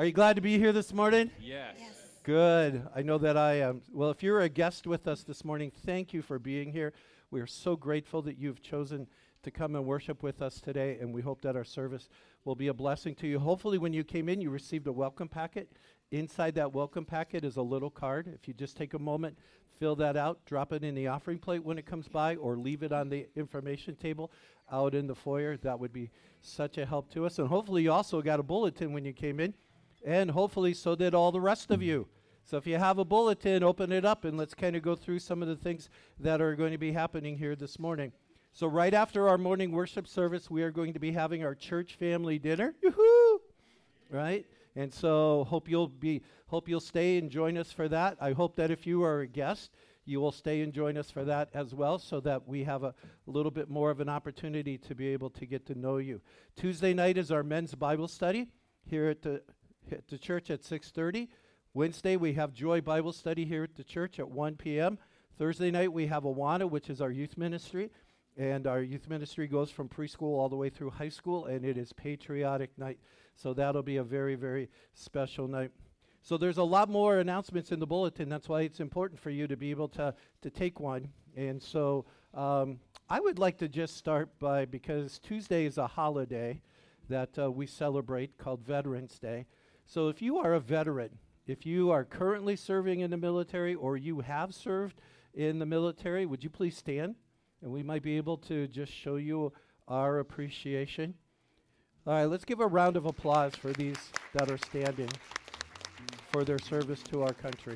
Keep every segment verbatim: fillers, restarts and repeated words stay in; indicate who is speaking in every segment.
Speaker 1: Are you glad to be here this morning?
Speaker 2: Yes.
Speaker 3: Yes.
Speaker 1: Good. I know that I am. Well, if you're a guest with us this morning, thank you for being here. We are so grateful that you've chosen to come and worship with us today, and we hope that our service will be a blessing to you. Hopefully, when you came in, you received a welcome packet. Inside that welcome packet is a little card. If you just take a moment, fill that out, drop it in the offering plate when it comes by, or leave it on the information table out in the foyer, that would be such a help to us. And hopefully, you also got a bulletin when you came in, and hopefully, so did all the rest of you. So if you have a bulletin, open it up, and let's kind of go through some of the things that are going to be happening here this morning. So right after our morning worship service, we are going to be having our church family dinner. Yoo-hoo! Right? And so hope you'll be hope you'll stay and join us for that. I hope that if you are a guest, you will stay and join us for that as well, so that we have a, a little bit more of an opportunity to be able to get to know you. Tuesday night is our men's Bible study here at the at the church at six thirty. Wednesday, we have Joy Bible Study here at the church at one p.m. Thursday night, we have Awana, which is our youth ministry. And our youth ministry goes from preschool all the way through high school, and it is patriotic night. So that'll be a very, very special night. So there's a lot more announcements in the bulletin. That's why it's important for you to be able to, to take one. And so um, I would like to just start by, because Tuesday is a holiday that uh, we celebrate called Veterans Day. So if you are a veteran, if you are currently serving in the military or you have served in the military, would you please stand? And we might be able to just show you our appreciation. All right, let's give a round of applause for these that are standing for their service to our country.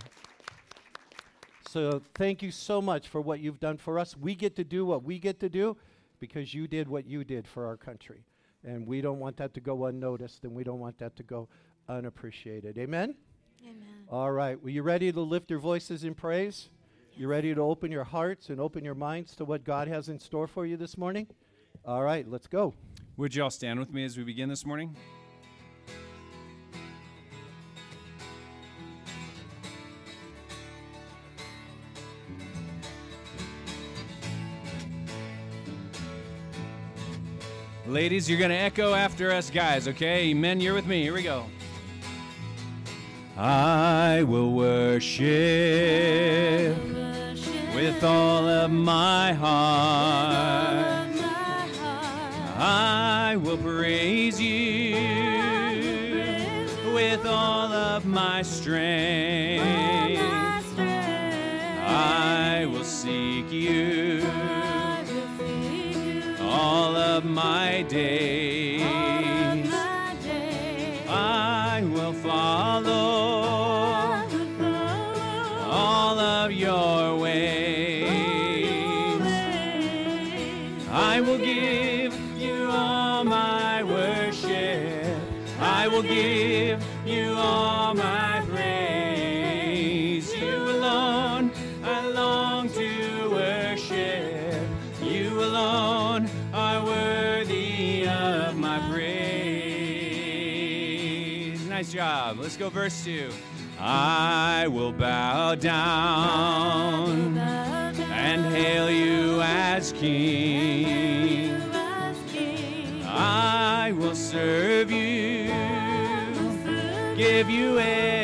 Speaker 1: So thank you so much for what you've done for us. We get to do what we get to do because you did what you did for our country. And we don't want that to go unnoticed, and we don't want that to go unappreciated. Amen?
Speaker 3: Amen.
Speaker 1: All right, well, you ready to lift your voices in praise? You ready to open your hearts and open your minds to what God has in store for you this morning? All right, let's go.
Speaker 2: Would you all stand with me as we begin this morning? Ladies, you're going to echo after us guys, okay? Men, you're with me. Here we go. I will worship with all of my heart. I will praise you with all of my strength. I will seek you all of my days. I will follow all of your ways. I will give you all my worship. I will give you all my praise. You alone I long to worship. You alone are worthy of my praise. Nice job. Let's go verse two. I will bow down and hail you as King. I will serve you, give you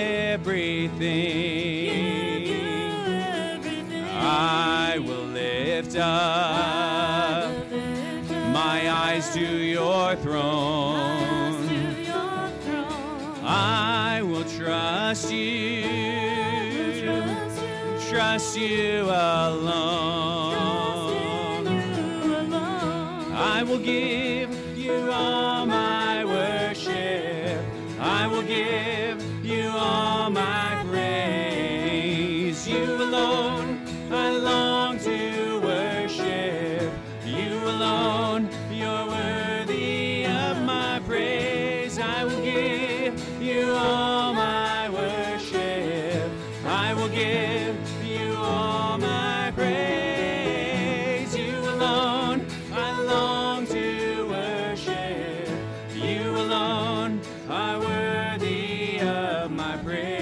Speaker 2: everything. I will lift up my eyes to your throne. I will trust you, trust you alone. I will give you all my worship. I will give you all my praise. You alone I long to worship. You alone, you're worthy of my praise. I will give you all my worship. I will give you all my praise. You alone I long to worship. You alone are worthy of my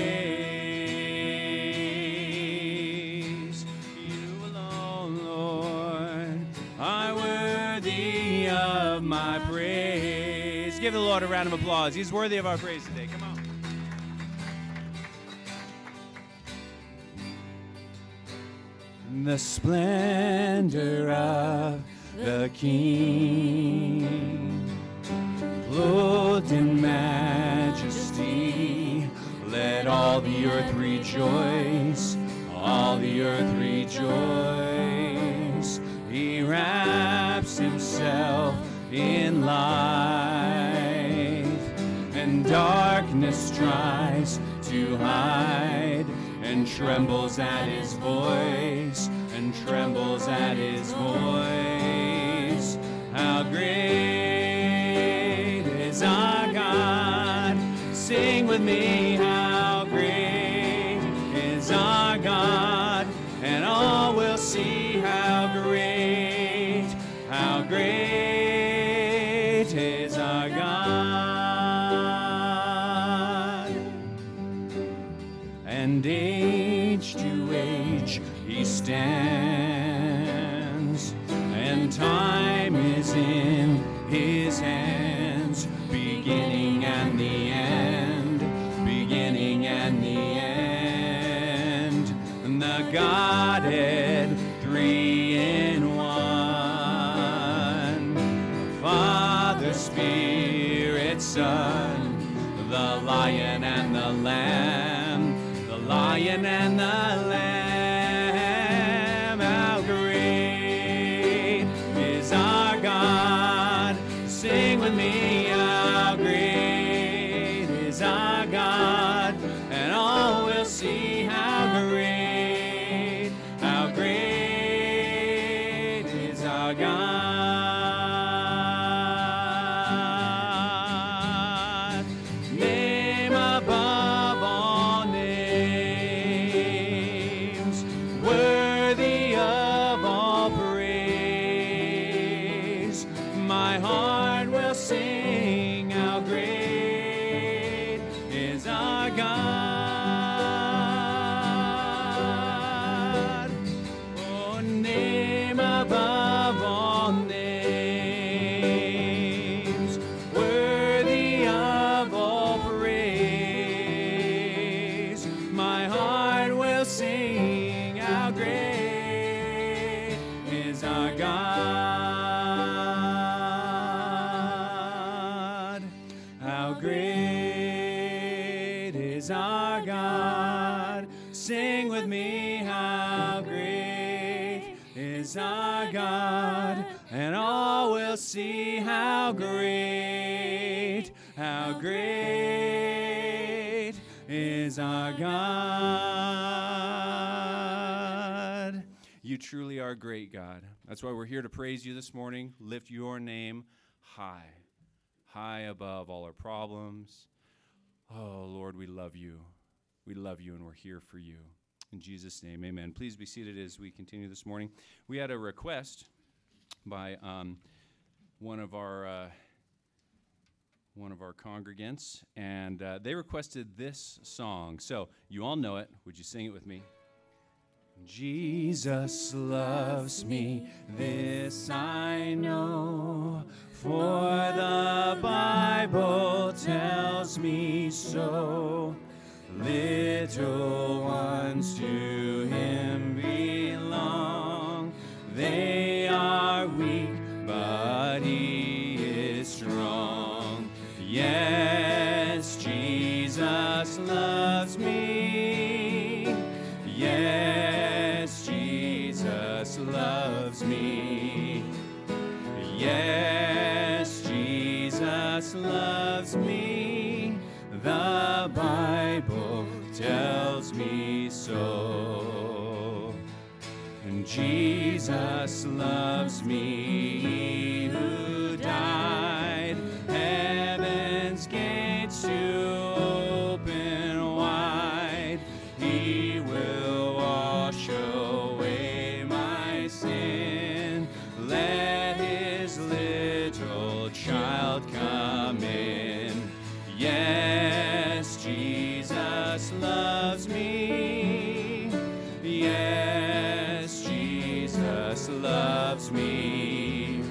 Speaker 2: praise. You alone, Lord, are worthy of my praise. Give the Lord a round of applause. He's worthy of our praise today. Come on. the splendor of the King. Clothed in majesty, let all the earth rejoice, all the earth rejoice. He wraps himself in light, and darkness tries to hide, and trembles at his voice, and trembles at his voice. How great is our God? Sing with me, how great is our God? And all will see how great, how great is our God. And age to age he stands, and time is in his hands, beginning and the end, beginning and the end. And the Godhead, three in one, Father, Spirit, Son, the Lion and the Lamb, the Lion and the Lamb. How great is our God? Sing with me, how great is our God? And all will see how great, how great is our God. Name above all names, worthy of all praise. My heart will sing, how great is our God. Oh, name above all names, worthy of all praise. My heart will sing, how great is our God. How great is our God? Sing with me, how great is our God? And all will see how great, how great is our God. You truly are great, God. That's why we're here to praise you this morning, lift your name high, high above all our problems. Oh, Lord, we love you. We love you, and we're here for you. In Jesus' name, amen. Please be seated as we continue this morning. We had a request by um, one of our uh, one of our congregants, and uh, they requested this song. So you all know it. Would you sing it with me? Jesus loves me, this I know, for the Bible tells me so. Little ones to him belong. They are weak, but he is strong. Yes, Jesus loves me. Yes, Jesus loves me. Yes, Jesus loves me. The Bible tells me so. And Jesus loves me, who died, heaven's gates to open wide. He will wash away my sin. Let his little child come in. Yes, Jesus loves me. Yes, Jesus loves me.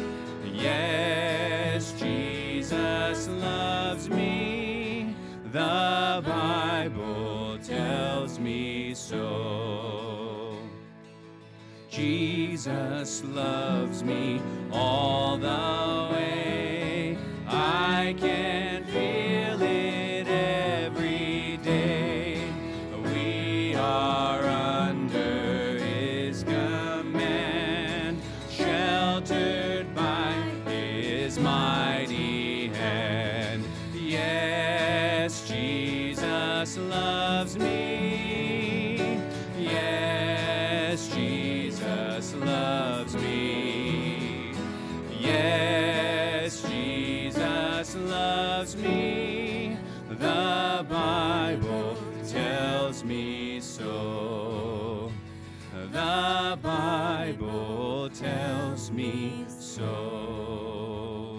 Speaker 2: Yes, Jesus loves me. The Bible tells me so. Jesus loves me all the way. I can feel it every day. We are under His command, sheltered by His mighty hand. Yes, Jesus loves me. Yes, Jesus loves me. Yes, Jesus loves me. The Bible tells me so. The Bible tells me so.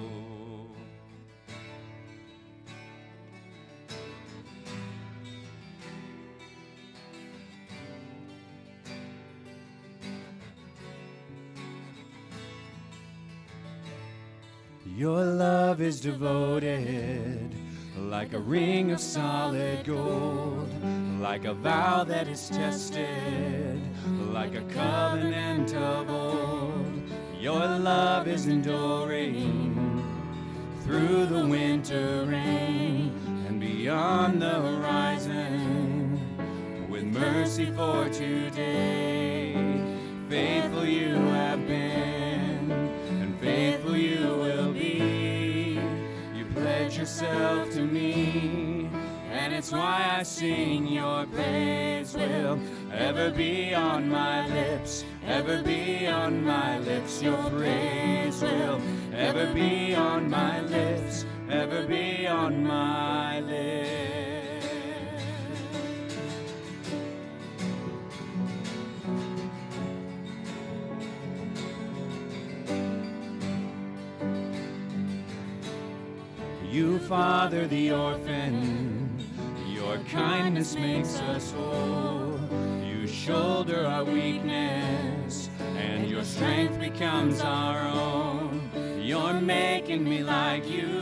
Speaker 2: Your love is devoted, like a ring of solid gold, like a vow that is tested, like a covenant of old. Your love is enduring through the winter rain and beyond the horizon, with mercy for today. Faithful you have been, and faithful you will be. You pledge yourself to me, and it's why I sing. Your praise will ever be on my lips, ever be on my lips. Your praise will ever be on my lips, ever be on my lips. You father the orphan, your kindness makes us whole. You shoulder our weakness, and your strength becomes our own. You're making me like you,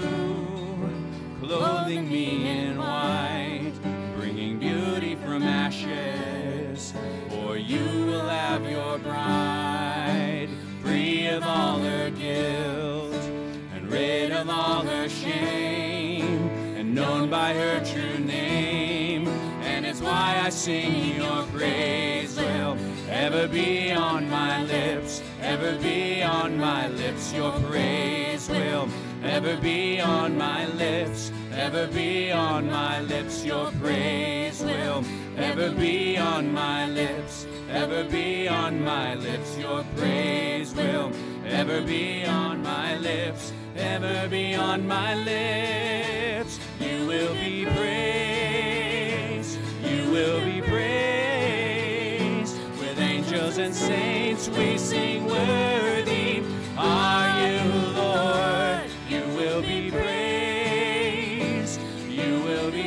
Speaker 2: clothing me in white, bringing beauty from ashes. For you will have your bride, free of all her guilt, and rid of all her shame, and known by her true name. And it's why I sing. Your praise will ever be on my lips, ever be on my lips. Your praise will ever be on my lips, ever be on my lips. Your praise will ever be on my lips, ever be on my lips. Your praise will ever be on my lips, ever be on my lips. You will be praised, you will be praised. With angels and saints we sing, worthy are you, Lord. You will be praised, you will be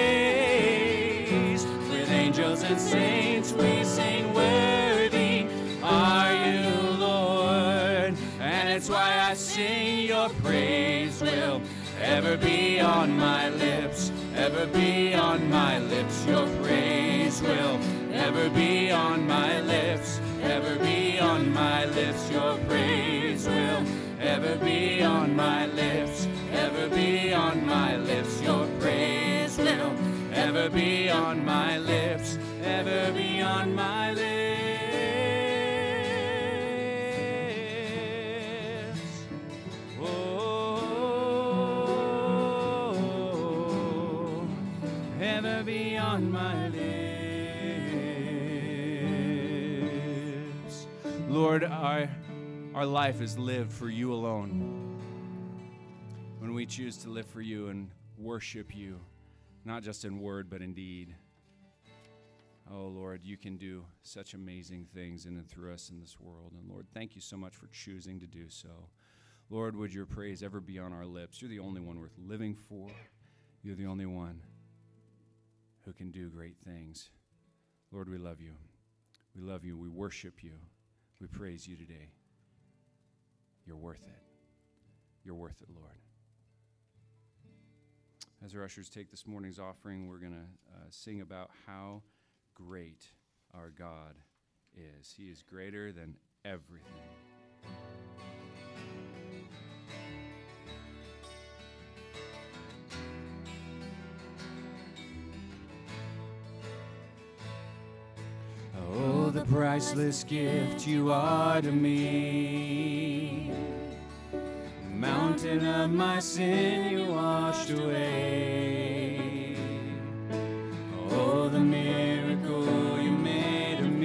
Speaker 2: praised. With angels and saints we sing, worthy are you, Lord. And it's why I sing. Your praise will ever be on my lips, ever be on my lips. Your praise will ever be on my lips, ever be on my lips. Your praise will ever be on my lips, ever be on my lips. Your praise will ever be on my lips, ever be on my lips. Oh, ever be on my lips. Lord, our, our life is lived for you alone. When we choose to live for you and worship you, not just in word, but in deed. Oh, Lord, you can do such amazing things in and through us in this world. And Lord, thank you so much for choosing to do so. Lord, would your praise ever be on our lips? You're the only one worth living for. You're the only one who can do great things. Lord, we love you. We love you. We worship you. We praise you today. You're worth it. You're worth it, Lord. As our ushers take this morning's offering, we're going to uh, sing about how great our God is. He is greater than everything. Oh, the priceless gift you are to me. Mountain of my sin you washed away. Oh, the miracle you made of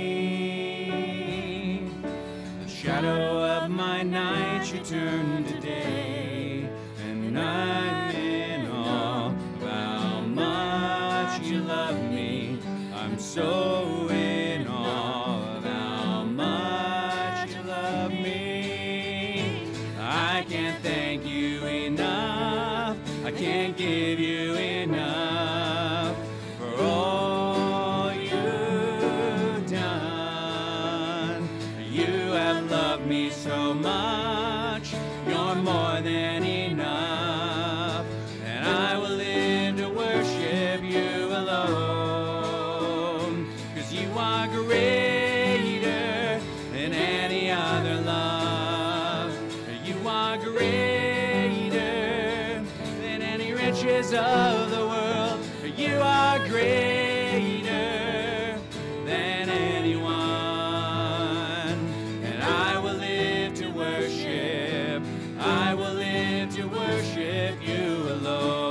Speaker 2: me. The shadow of my night you turned to day. And I'm in awe of how much you love me. I'm so in awe of how much you love me. I can't thank you enough. I can't give you enough for all you've done. You have loved me so much. You're more than enough. And I will live to worship you alone. 'Cause you are greater than any other love. You are greater than any riches of the world. You are greater than anyone. And I will live to worship. I will live to worship you alone.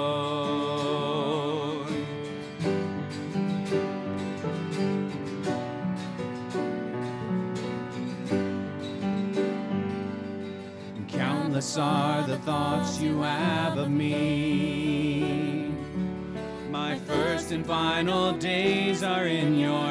Speaker 2: Countless are the thoughts you have of me. My first and final days are in your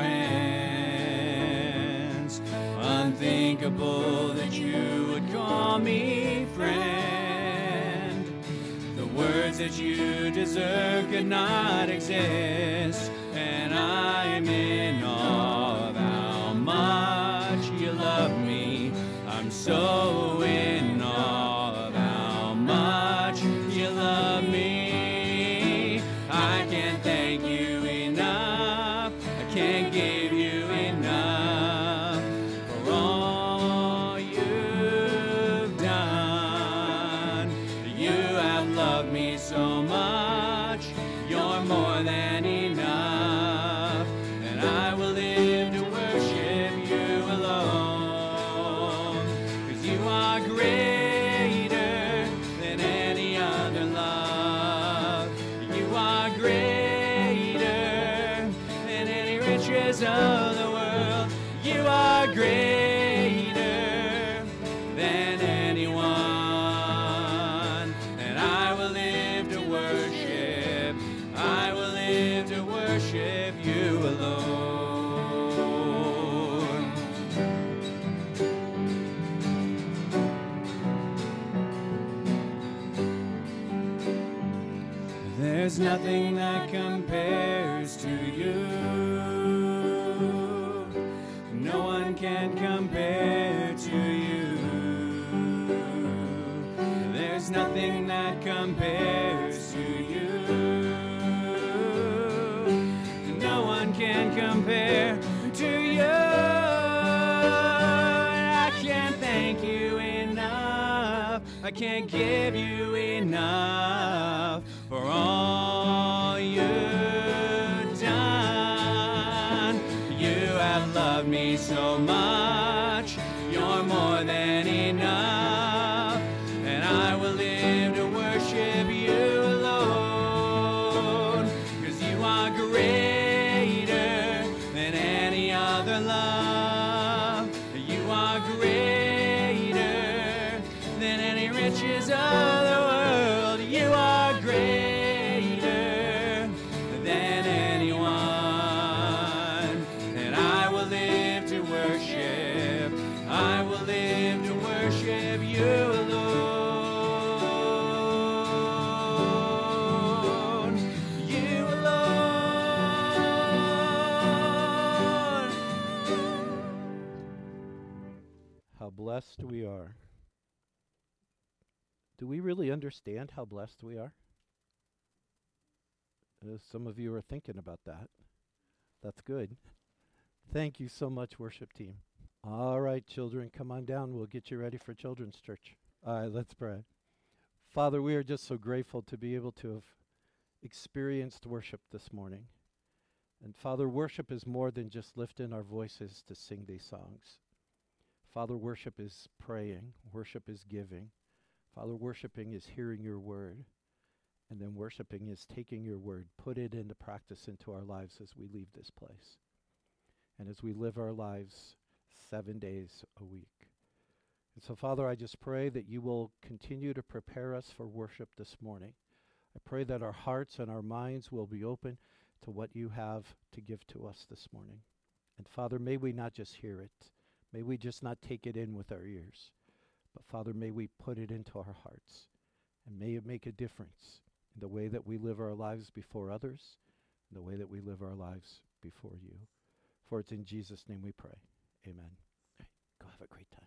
Speaker 2: hands. Unthinkable that you would call me friend. The words that you deserve could not exist. And I'm in awe of how much you love me. I'm so in awe of how much you love me. I can't thank you enough. I can't give you enough for all you've done. You have loved me so much. You're more than enough. And I will live to worship you alone. 'Cause you are greater than any other love. You are greater than any riches of the world. You are greater than anyone. And I will live to worship. I will live to worship you alone. There's nothing that compares to you. No one can compare to you. There's nothing that compares to you. No one can compare to you. I can't thank you enough. I can't give you enough for all you've done. You have loved me so much. You're more than enough. And I will live to worship you alone. 'Cause you are greater than any other love. You are greater than any riches of the world. You are greater than anyone. And I will live to worship. I will live to worship you alone. You alone.
Speaker 1: How blessed we are. Do we really understand how blessed we are? Uh, some of you are thinking about that. That's good. Thank you so much, worship team. All right, children, come on down. We'll get you ready for children's church. All right, let's pray. Father, we are just so grateful to be able to have experienced worship this morning. And Father, worship is more than just lifting our voices to sing these songs. Father, worship is praying. Worship is giving. Father, worshiping is hearing your word. And then worshiping is taking your word, put it into practice into our lives as we leave this place. And as we live our lives seven days a week. And so, Father, I just pray that you will continue to prepare us for worship this morning. I pray that our hearts and our minds will be open to what you have to give to us this morning. And Father, may we not just hear it. May we just not take it in with our ears. But Father, may we put it into our hearts. And may it make a difference in the way that we live our lives before others, and the way that we live our lives before you. For it's in Jesus' name we pray. Amen. Go have a great time.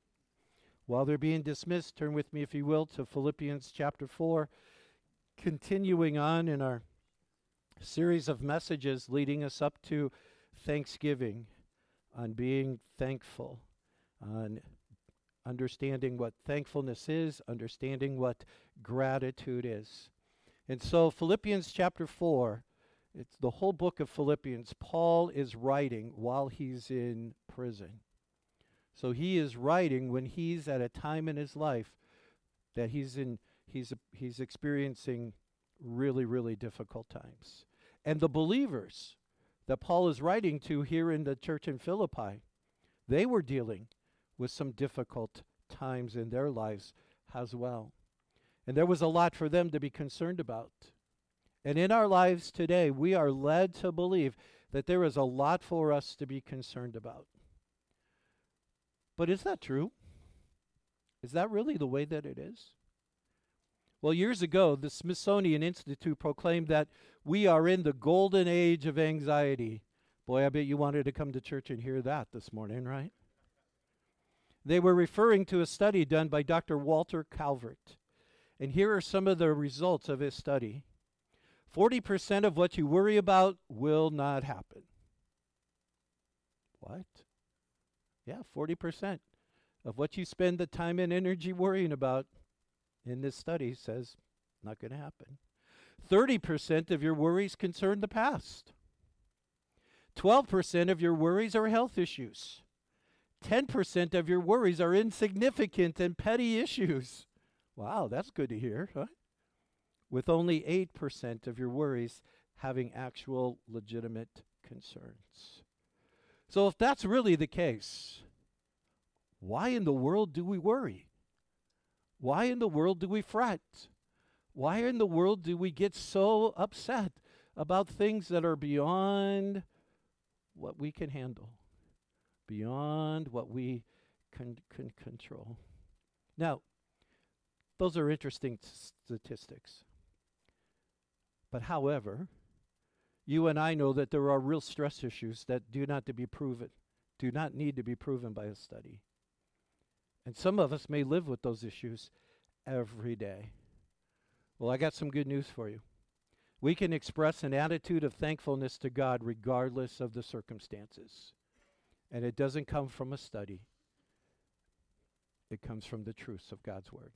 Speaker 1: While they're being dismissed, turn with me, if you will, to Philippians chapter four, continuing on in our series of messages leading us up to Thanksgiving, on being thankful, on understanding what thankfulness is, understanding what gratitude is. And so Philippians chapter four, it's the whole book of Philippians. Paul is writing while he's in prison. So he is writing when he's at a time in his life that he's in he's he's experiencing really, really difficult times. And the believers that Paul is writing to here in the church in Philippi, they were dealing with some difficult times in their lives as well. And there was a lot for them to be concerned about. And in our lives today, we are led to believe that there is a lot for us to be concerned about. But is that true? Is that really the way that it is? Well, years ago, the Smithsonian Institute proclaimed that we are in the golden age of anxiety. Boy, I bet you wanted to come to church and hear that this morning, right? They were referring to a study done by Doctor Walter Calvert. And here are some of the results of his study. forty percent of what you worry about will not happen. What? Yeah, forty percent of what you spend the time and energy worrying about in this study says not going to happen. thirty percent of your worries concern the past. twelve percent of your worries are health issues. ten percent of your worries are insignificant and petty issues. Wow, that's good to hear, huh? With only eight percent of your worries having actual legitimate concerns. So if that's really the case, why in the world do we worry? Why in the world do we fret? Why in the world do we get so upset about things that are beyond what we can handle, beyond what we can, can control? Now, those are interesting t- statistics. But however, you and I know that there are real stress issues that do not to be proven, do not need to be proven by a study. And some of us may live with those issues every day. Well, I got some good news for you. We can express an attitude of thankfulness to God regardless of the circumstances. And it doesn't come from a study. It comes from the truths of God's word.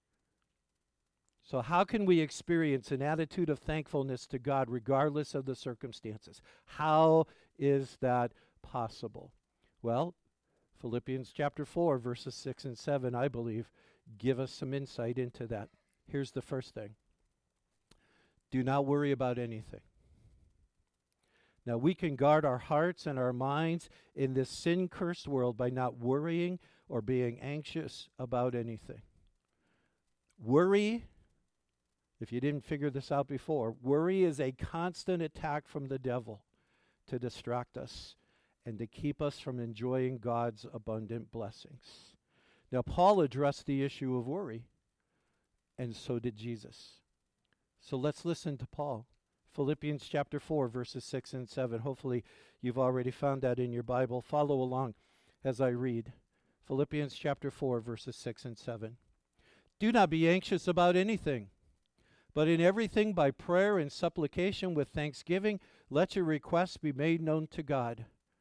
Speaker 1: So how can we experience an attitude of thankfulness to God regardless of the circumstances? How is that possible? Well, Philippians chapter four, verses six and seven, I believe, give us some insight into that. Here's the first thing. Do not worry about anything. Now, we can guard our hearts and our minds in this sin-cursed world by not worrying or being anxious about anything. Worry, if you didn't figure this out before, worry is a constant attack from the devil to distract us and to keep us from enjoying God's abundant blessings. Now, Paul addressed the issue of worry, and so did Jesus. So let's listen to Paul. Philippians chapter four, verses six and seven. Hopefully you've already found that in your Bible. Follow along as I read. Philippians chapter four, verses six and seven. Do not be anxious about anything, but in everything by prayer and supplication with thanksgiving, let your requests be made known to God.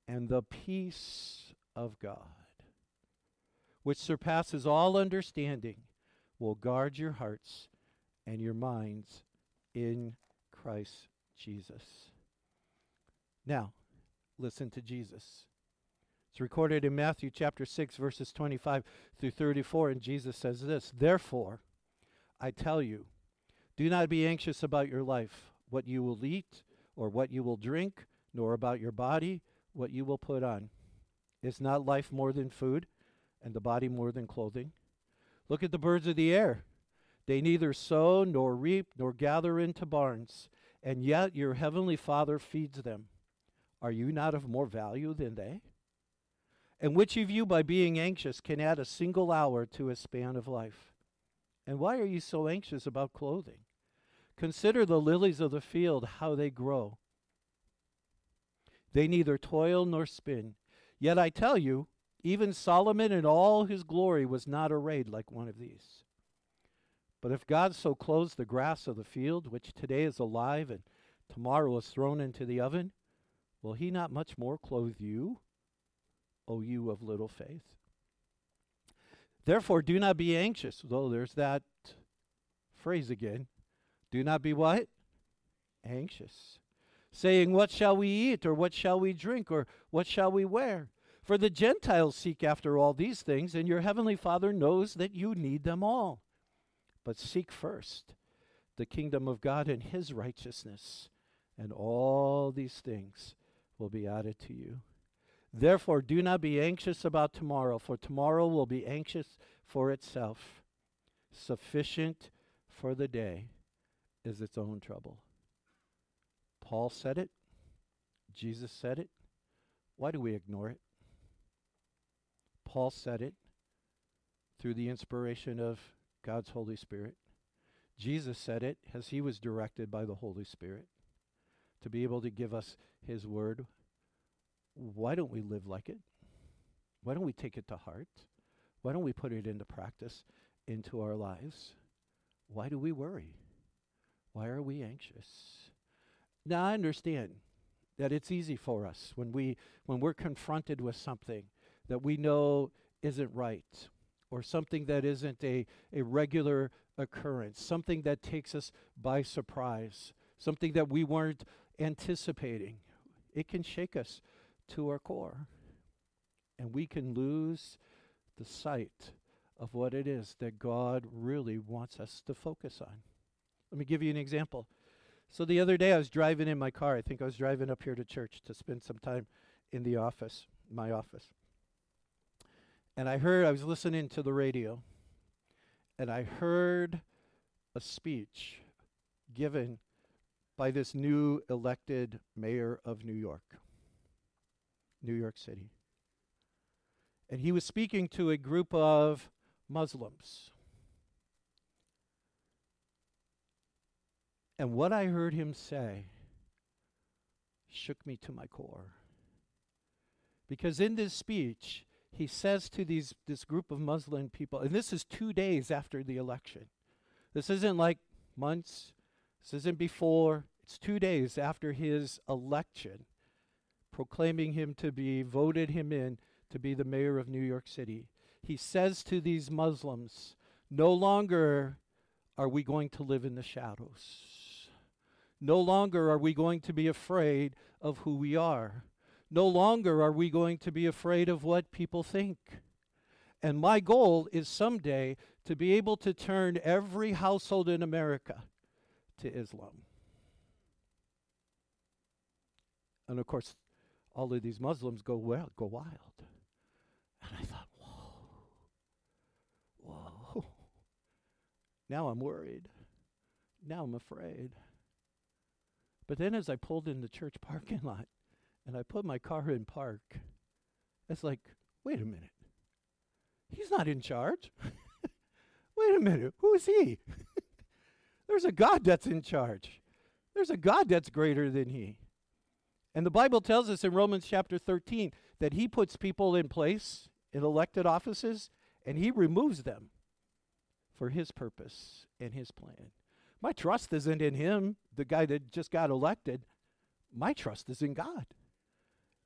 Speaker 1: And the peace of God, which surpasses all understanding, will guard your hearts and your minds in Christ Jesus. Now, listen to Jesus. It's recorded in Matthew chapter six, verses twenty-five through thirty-four, and Jesus says this, "Therefore, I tell you, do not be anxious about your life, what you will eat or what you will drink, nor about your body, what you will put on. Is not life more than food, and the body more than clothing? Look at the birds of the air. They neither sow nor reap nor gather into barns, and yet your heavenly Father feeds them. Are you not of more value than they? And which of you, by being anxious, can add a single hour to a span of life? And why are you so anxious about clothing? Consider the lilies of the field, how they grow. They neither toil nor spin. Yet I tell you, even Solomon in all his glory was not arrayed like one of these. But if God so clothes the grass of the field, which today is alive and tomorrow is thrown into the oven, will he not much more clothe you, O you of little faith? Therefore do not be anxious," though there's that phrase again. Do not be what? Anxious. Saying, "What shall we eat, or what shall we drink, or what shall we wear? For the Gentiles seek after all these things, and your heavenly Father knows that you need them all. But seek first the kingdom of God and his righteousness, and all these things will be added to you. Therefore do not be anxious about tomorrow, for tomorrow will be anxious for itself. Sufficient for the day is its own trouble." Paul said it. Jesus said it. Why do we ignore it? Paul said it through the inspiration of God's Holy Spirit. Jesus said it as he was directed by the Holy Spirit to be able to give us his word. Why don't we live like it? Why don't we take it to heart? Why don't we put it into practice into our lives? Why do we worry? Why are we anxious? Now, I understand that it's easy for us when we when we're confronted with something that we know isn't right, or something that isn't a, a regular occurrence, something that takes us by surprise, something that we weren't anticipating. It can shake us to our core, and we can lose the sight of what it is that God really wants us to focus on. Let me give you an example. So the other day I was driving in my car. I think I was driving up here to church to spend some time in the office, my office. And I heard, I was listening to the radio, and I heard a speech given by this new elected mayor of New York, New York City. And he was speaking to a group of Muslims. And what I heard him say shook me to my core. Because in this speech, he says to these this group of Muslim people, and this is two days after the election. This isn't like months. This isn't before. It's two days after his election, proclaiming him to be, voted him in to be the mayor of New York City. He says to these Muslims, no longer are we going to live in the shadows. No longer are we going to be afraid of who we are. No longer are we going to be afraid of what people think. And my goal is someday to be able to turn every household in America to Islam. And of course, all of these Muslims go well, go wild. And I thought, whoa, whoa. Now I'm worried. Now I'm afraid. But then as I pulled in the church parking lot and I put my car in park, it's like, wait a minute. He's not in charge. Wait a minute. Who is he? There's a God that's in charge. There's a God that's greater than he. And the Bible tells us in Romans chapter thirteen that he puts people in place in elected offices and he removes them for his purpose and his plan. My trust isn't in him, the guy that just got elected. My trust is in God.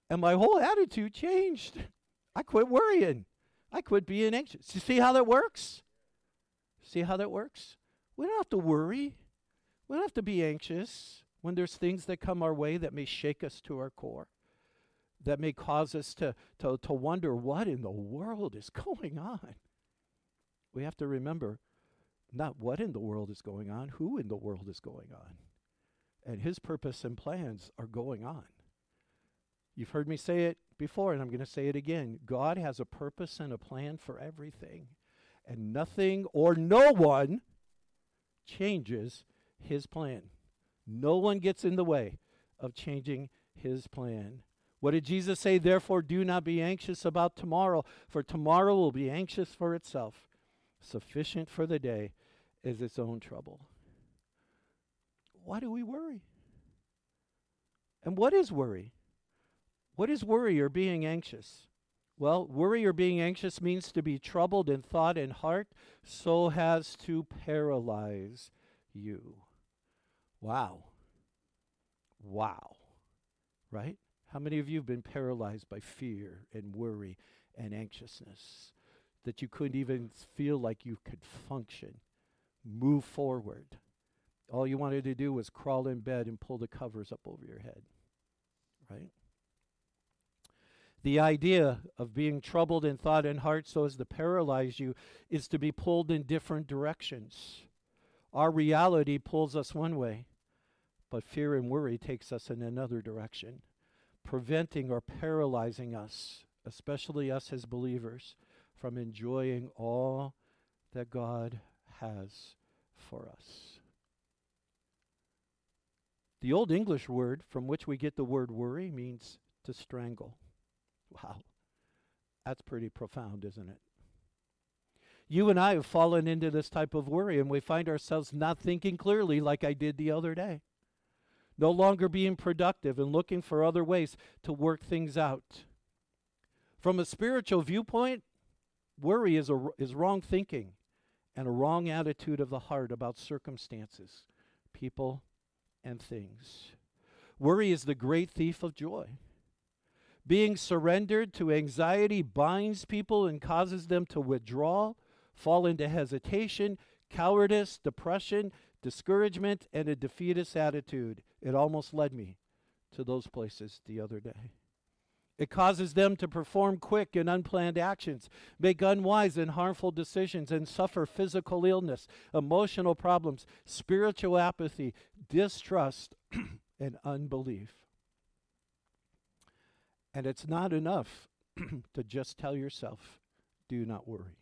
Speaker 1: And my whole attitude changed. I quit worrying. I quit being anxious. You see how that works? See how that works? We don't have to worry. We don't have to be anxious when there's things that come our way that may shake us to our core, that may cause us to, to, to wonder what in the world is going on. We have to remember not what in the world is going on, who in the world is going on. And his purpose and plans are going on. You've heard me say it before, and I'm going to say it again. God has a purpose and a plan for everything. And nothing or no one changes his plan. No one gets in the way of changing his plan. What did Jesus say? Therefore, do not be anxious about tomorrow, for tomorrow will be anxious for itself. Sufficient for the day is its own trouble. Why do we worry? And what is worry? What is worry or being anxious? Well, worry or being anxious means to be troubled in thought and heart so as to paralyze you. Wow. Wow. Right? How many of you have been paralyzed by fear and worry and anxiousness that you couldn't even feel like you could function, move forward? All you wanted to do was crawl in bed and pull the covers up over your head, right? The idea of being troubled in thought and heart so as to paralyze you is to be pulled in different directions. Our reality pulls us one way, but fear and worry takes us in another direction, preventing or paralyzing us, especially us as believers, from enjoying all that God has for us. The Old English word from which we get the word worry means to strangle. Wow, that's pretty profound, isn't it? You and I have fallen into this type of worry, and we find ourselves not thinking clearly like I did the other day. No longer being productive and looking for other ways to work things out. From a spiritual viewpoint, worry is, a, is wrong thinking and a wrong attitude of the heart about circumstances, people, and things. Worry is the great thief of joy. Being surrendered to anxiety binds people and causes them to withdraw, fall into hesitation, cowardice, depression, discouragement, and a defeatist attitude. It almost led me to those places the other day. It causes them to perform quick and unplanned actions, make unwise and harmful decisions, and suffer physical illness, emotional problems, spiritual apathy, distrust, and unbelief. And it's not enough to just tell yourself, do not worry.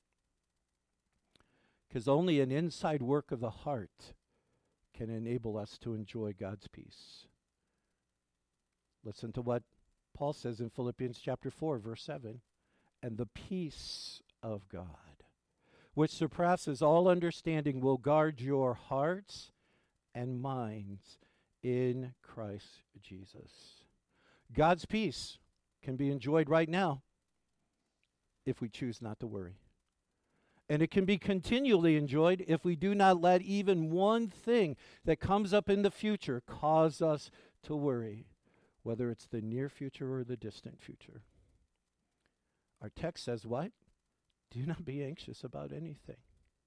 Speaker 1: Because only an inside work of the heart can enable us to enjoy God's peace. Listen to what Paul says in Philippians chapter four, verse seven. And the peace of God, which surpasses all understanding, will guard your hearts and minds in Christ Jesus. God's peace can be enjoyed right now if we choose not to worry. And it can be continually enjoyed if we do not let even one thing that comes up in the future cause us to worry, whether it's the near future or the distant future. Our text says what? Do not be anxious about anything.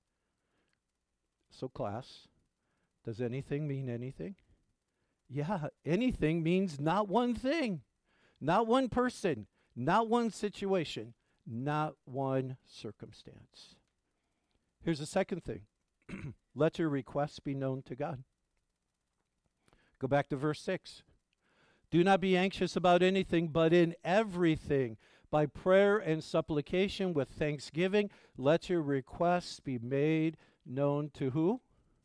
Speaker 1: So class, does anything mean anything? Yeah, anything means not one thing, not one person, not one situation, not one circumstance. Here's the second thing. Let your requests be known to God. Go back to verse six. Do not be anxious about anything, but in everything, by prayer and supplication with thanksgiving, let your requests be made known to who?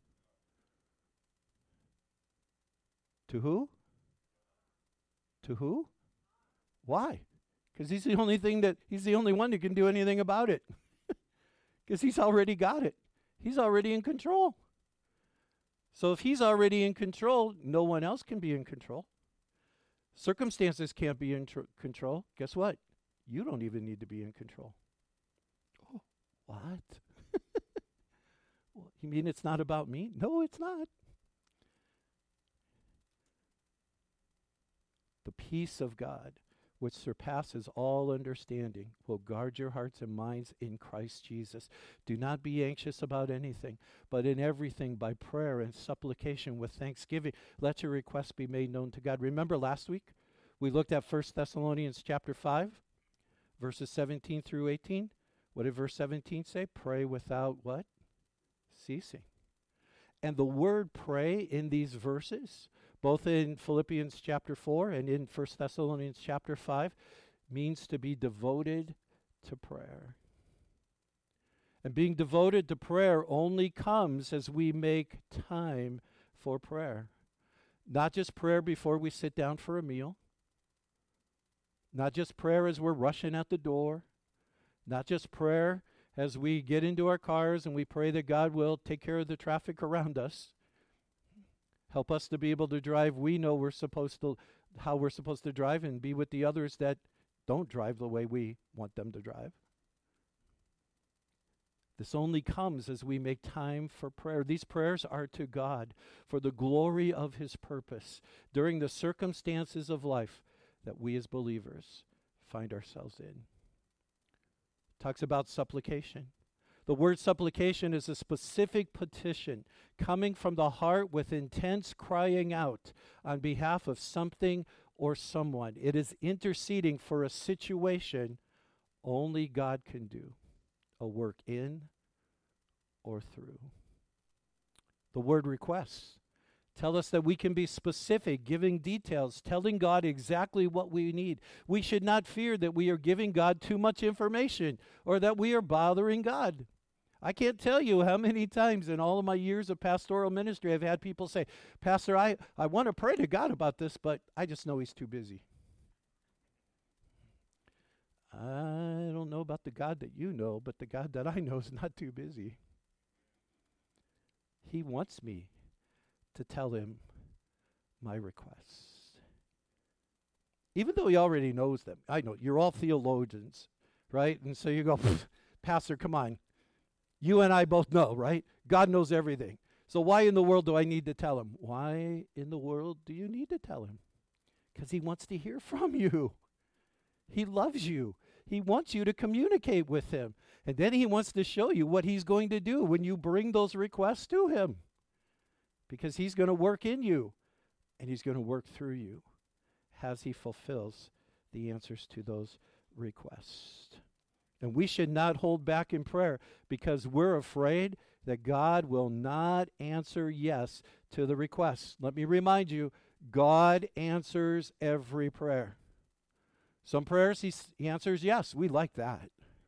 Speaker 1: To who? To who? Why? Because he's the only thing that, he's the only one who can do anything about it. Because he's already got it. He's already in control. So if he's already in control, no one else can be in control. Circumstances can't be in tr- control. Guess what? You don't even need to be in control. Oh, what? Well, you mean it's not about me? No, it's not. The peace of God, which surpasses all understanding, will guard your hearts and minds in Christ Jesus. Do not be anxious about anything, but in everything by prayer and supplication with thanksgiving, let your requests be made known to God. Remember last week we looked at First Thessalonians chapter five, verses seventeen through eighteen. What did verse seventeen say? Pray without what? Ceasing. And the word pray in these verses, both in Philippians chapter four and in First Thessalonians chapter five, means to be devoted to prayer. And being devoted to prayer only comes as we make time for prayer. Not just prayer before we sit down for a meal. Not just prayer as we're rushing out the door. Not just prayer as we get into our cars and we pray that God will take care of the traffic around us. Help us to be able to drive. We know we're supposed to, how we're supposed to drive, and be with the others that don't drive the way we want them to drive. This only comes as we make time for prayer. These prayers are to God for the glory of his purpose during the circumstances of life that we as believers find ourselves in. Talks about supplication. The word supplication is a specific petition coming from the heart with intense crying out on behalf of something or someone. It is interceding for a situation only God can do, a work in or through. The word requests tell us that we can be specific, giving details, telling God exactly what we need. We should not fear that we are giving God too much information or that we are bothering God. I can't tell you how many times in all of my years of pastoral ministry I've had people say, Pastor, I, I want to pray to God about this, but I just know he's too busy. I don't know about the God that you know, but the God that I know is not too busy. He wants me to tell him my requests. Even though he already knows them. I know, you're all theologians, right? And so you go, Pastor, come on. You and I both know, right? God knows everything. So why in the world do I need to tell him? Why in the world do you need to tell him? Because he wants to hear from you. He loves you. He wants you to communicate with him. And then he wants to show you what he's going to do when you bring those requests to him. Because he's going to work in you, and he's going to work through you as he fulfills the answers to those requests. And we should not hold back in prayer because we're afraid that God will not answer yes to the requests. Let me remind you, God answers every prayer. Some prayers he, s- he answers yes. We like that.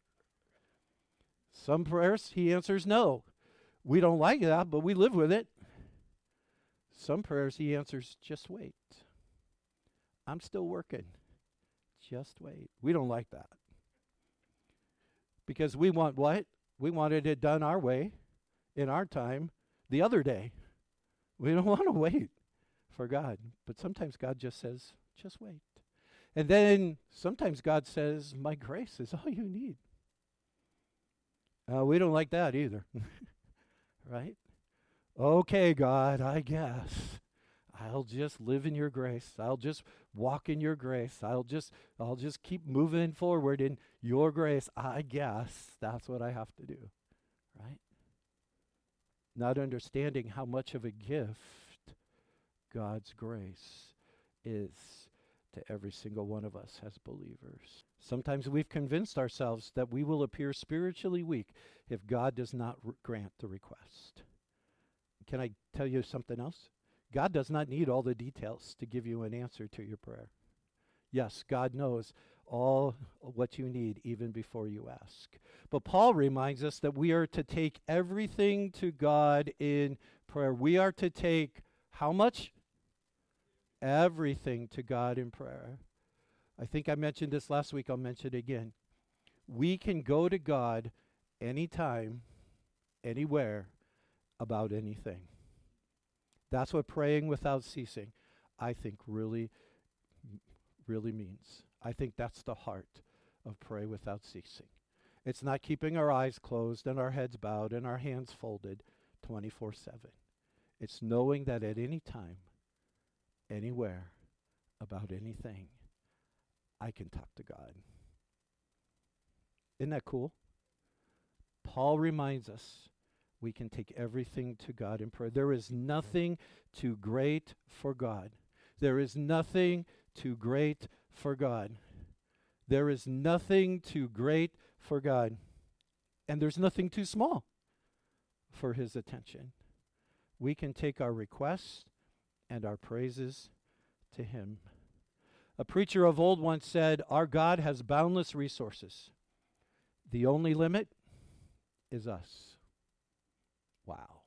Speaker 1: Some prayers he answers no. We don't like that, but we live with it. Some prayers he answers, just wait. I'm still working. Just wait. We don't like that. Because we want what? We wanted it done our way, in our time, the other day. We don't want to wait for God. But sometimes God just says, just wait. And then sometimes God says, my grace is all you need. Uh, we don't like that either. Right? Okay, God, I guess. I'll just live in your grace. I'll just walk in your grace. I'll just I'll just keep moving forward in your grace. I guess that's what I have to do. Right? Not understanding how much of a gift God's grace is to every single one of us as believers. Sometimes we've convinced ourselves that we will appear spiritually weak if God does not re- grant the request. Can I tell you something else? God does not need all the details to give you an answer to your prayer. Yes, God knows all what you need even before you ask. But Paul reminds us that we are to take everything to God in prayer. We are to take how much? Everything to God in prayer. I think I mentioned this last week. I'll mention it again. We can go to God anytime, anywhere, about anything. That's what praying without ceasing, I think, really, really means. I think that's the heart of pray without ceasing. It's not keeping our eyes closed and our heads bowed and our hands folded twenty-four seven. It's knowing that at any time, anywhere, about anything, I can talk to God. Isn't that cool? Paul reminds us we can take everything to God in prayer. There is nothing too great for God. There is nothing too great for God. There is nothing too great for God. And there's nothing too small for his attention. We can take our requests and our praises to him. A preacher of old once said, "Our God has boundless resources. The only limit is us." Wow.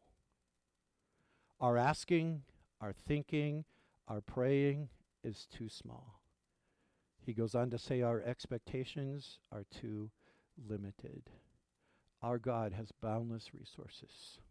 Speaker 1: Our asking, our thinking, our praying is too small. He goes on to say our expectations are too limited. Our God has boundless resources.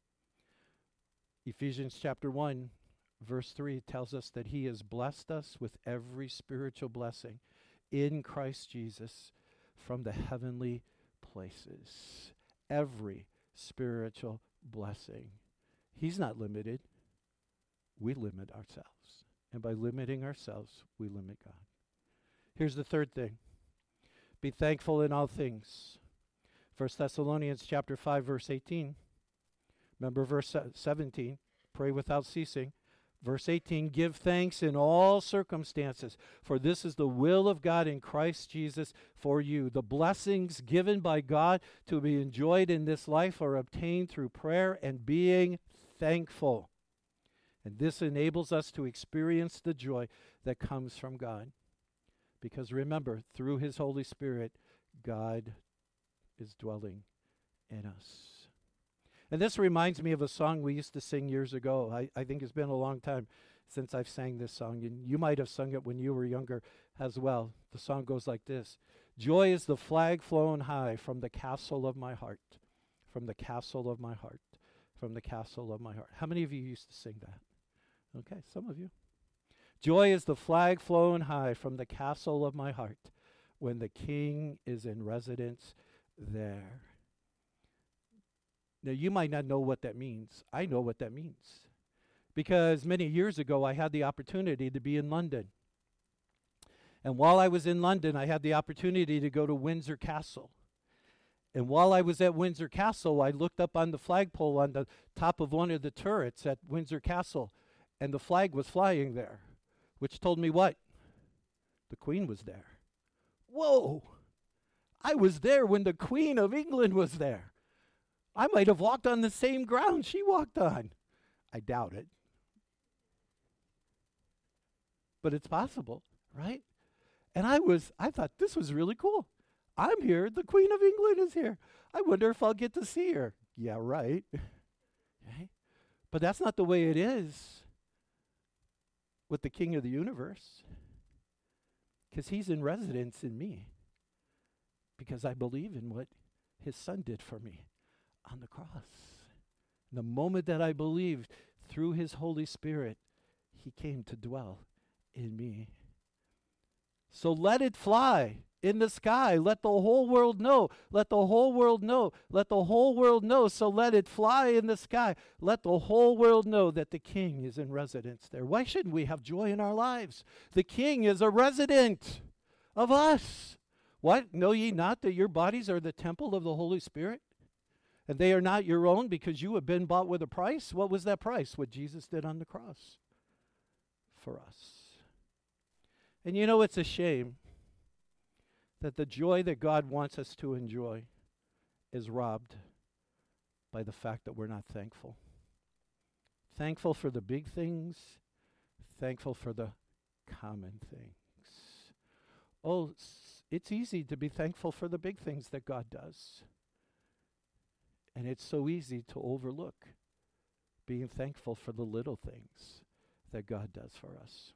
Speaker 1: Ephesians chapter one, verse three tells us that he has blessed us with every spiritual blessing in Christ Jesus from the heavenly places. Every spiritual blessing. He's not limited. We limit ourselves. And by limiting ourselves, we limit God. Here's the third thing. Be thankful in all things. First Thessalonians chapter five, verse eighteen. Remember verse seventeen. Pray without ceasing. Verse eighteen, give thanks in all circumstances, for this is the will of God in Christ Jesus for you. The blessings given by God to be enjoyed in this life are obtained through prayer and being thankful. And this enables us to experience the joy that comes from God. Because remember, through his Holy Spirit, God is dwelling in us. And this reminds me of a song we used to sing years ago. I, I think it's been a long time since I've sang this song. And you might have sung it when you were younger as well. The song goes like this. Joy is the flag flown high from the castle of my heart. From the castle of my heart. From the castle of my heart. How many of you used to sing that? Okay, some of you. Joy is the flag flown high from the castle of my heart when the king is in residence there. Now, you might not know what that means. I know what that means. Because many years ago, I had the opportunity to be in London. And while I was in London, I had the opportunity to go to Windsor Castle. And while I was at Windsor Castle, I looked up on the flagpole on the top of one of the turrets at Windsor Castle, and the flag was flying there, which told me what? The Queen was there. Whoa! I was there when the Queen of England was there. I might have walked on the same ground she walked on. I doubt it. But it's possible, right? And I was, I thought this was really cool. I'm here. The Queen of England is here. I wonder if I'll get to see her. Yeah, right. Okay. But that's not the way it is with the King of the universe. Because he's in residence in me. Because I believe in what his son did for me on the cross. And the moment that I believed through his Holy Spirit, he came to dwell in me. So let it fly in the sky. Let the whole world know. Let the whole world know. Let the whole world know. So let it fly in the sky. Let the whole world know that the King is in residence there. Why shouldn't we have joy in our lives? The King is a resident of us. What? Know ye not that your bodies are the temple of the Holy Spirit? And they are not your own because you have been bought with a price? What was that price? What Jesus did on the cross for us. And you know, it's a shame that the joy that God wants us to enjoy is robbed by the fact that we're not thankful. Thankful for the big things, thankful for the common things. Oh, it's easy to be thankful for the big things that God does. And it's so easy to overlook being thankful for the little things that God does for us.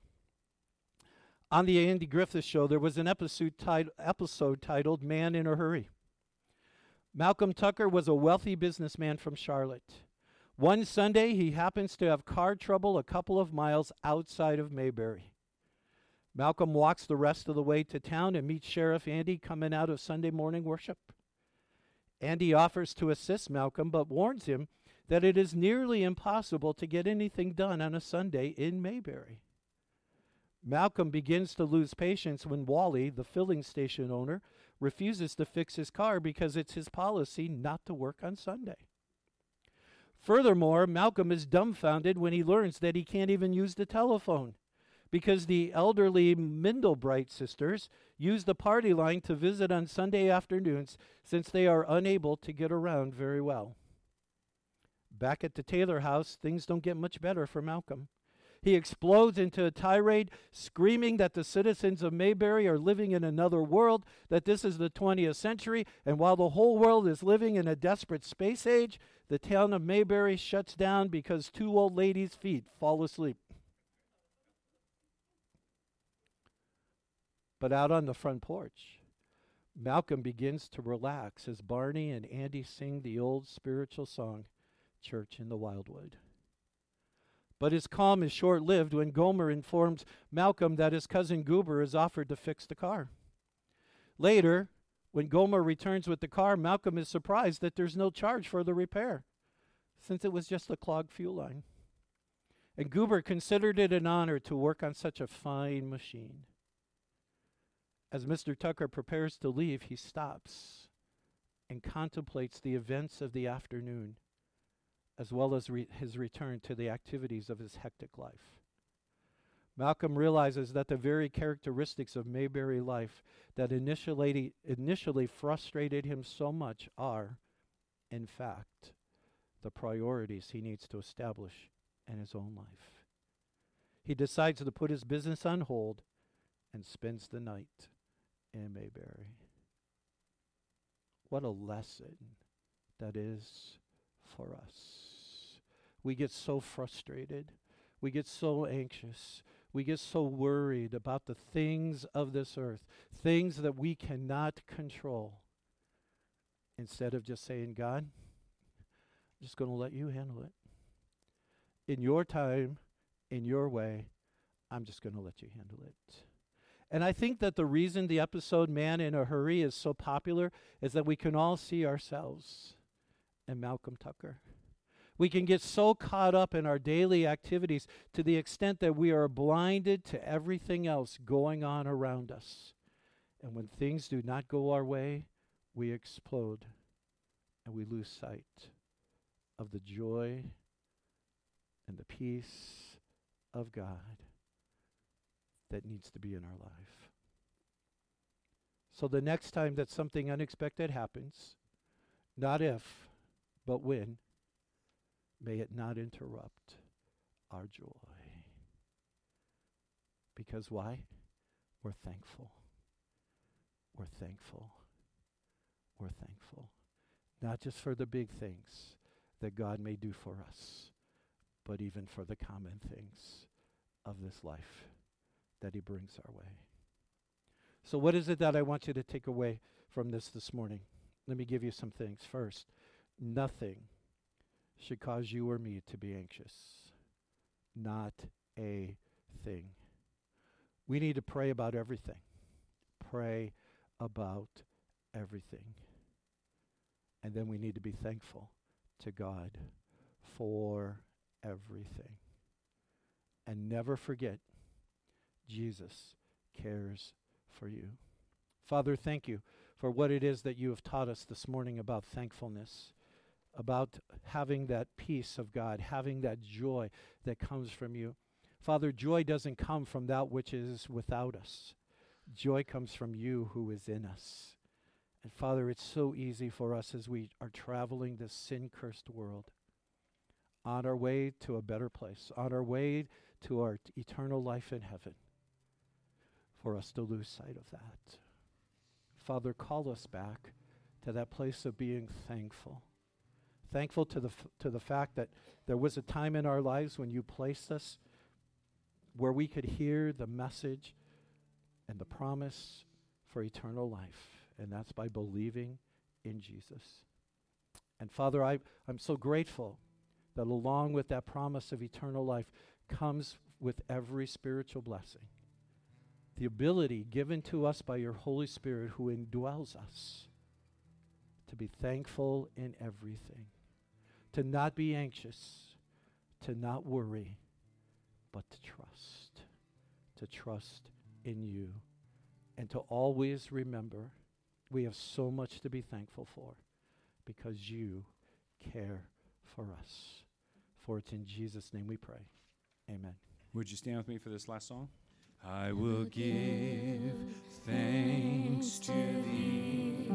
Speaker 1: On the Andy Griffith Show, there was an episode, tit- episode titled Man in a Hurry. Malcolm Tucker was a wealthy businessman from Charlotte. One Sunday, he happens to have car trouble a couple of miles outside of Mayberry. Malcolm walks the rest of the way to town and meets Sheriff Andy coming out of Sunday morning worship. Andy offers to assist Malcolm, but warns him that it is nearly impossible to get anything done on a Sunday in Mayberry. Malcolm begins to lose patience when Wally, the filling station owner, refuses to fix his car because it's his policy not to work on Sunday. Furthermore, Malcolm is dumbfounded when he learns that he can't even use the telephone because the elderly Mindlebright sisters use the party line to visit on Sunday afternoons since they are unable to get around very well. Back at the Taylor house, things don't get much better for Malcolm. He explodes into a tirade, screaming that the citizens of Mayberry are living in another world, that this is the twentieth century, and while the whole world is living in a desperate space age, the town of Mayberry shuts down because two old ladies' feet fall asleep. But out on the front porch, Malcolm begins to relax as Barney and Andy sing the old spiritual song, Church in the Wildwood. But his calm is short-lived when Gomer informs Malcolm that his cousin Goober has offered to fix the car. Later, when Gomer returns with the car, Malcolm is surprised that there's no charge for the repair, since it was just a clogged fuel line. And Goober considered it an honor to work on such a fine machine. As Mister Tucker prepares to leave, he stops and contemplates the events of the afternoon, as well as re- his return to the activities of his hectic life. Malcolm realizes that the very characteristics of Mayberry life that initially, initially frustrated him so much are, in fact, the priorities he needs to establish in his own life. He decides to put his business on hold and spends the night in Mayberry. What a lesson that is for us. We get so frustrated. We get so anxious. We get so worried about the things of this earth, things that we cannot control, instead of just saying, God, I'm just going to let you handle it. In your time, in your way, I'm just going to let you handle it. And I think that the reason the episode Man in a Hurry is so popular is that we can all see ourselves in Malcolm Tucker. We can get so caught up in our daily activities to the extent that we are blinded to everything else going on around us. And when things do not go our way, we explode and we lose sight of the joy and the peace of God that needs to be in our life. So the next time that something unexpected happens, not if, but when, may it not interrupt our joy. Because why? We're thankful. We're thankful. We're thankful. Not just for the big things that God may do for us, but even for the common things of this life that he brings our way. So what is it that I want you to take away from this this morning? Let me give you some things. First, nothing should cause you or me to be anxious. Not a thing. We need to pray about everything. Pray about everything. And then we need to be thankful to God for everything. And never forget, Jesus cares for you. Father, thank you for what it is that you have taught us this morning about thankfulness, about having that peace of God, having that joy that comes from you. Father, joy doesn't come from that which is without us. Joy comes from you who is in us. And Father, it's so easy for us as we are traveling this sin-cursed world on our way to a better place, on our way to our t- eternal life in heaven, for us to lose sight of that. Father, call us back to that place of being thankful. Thankful to the f- to the fact that there was a time in our lives when you placed us where we could hear the message and the promise for eternal life, and that's by believing in Jesus. And Father, I, I'm so grateful that along with that promise of eternal life comes with every spiritual blessing. The ability given to us by your Holy Spirit who indwells us to be thankful in everything, to not be anxious, to not worry, but to trust, to trust in you and to always remember we have so much to be thankful for because you care for us. For it's in Jesus' name we pray. Amen.
Speaker 2: Would you stand with me for this last song? I will give thanks to thee,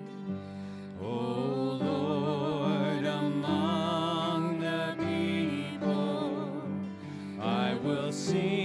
Speaker 2: O Lord, among the people. I will sing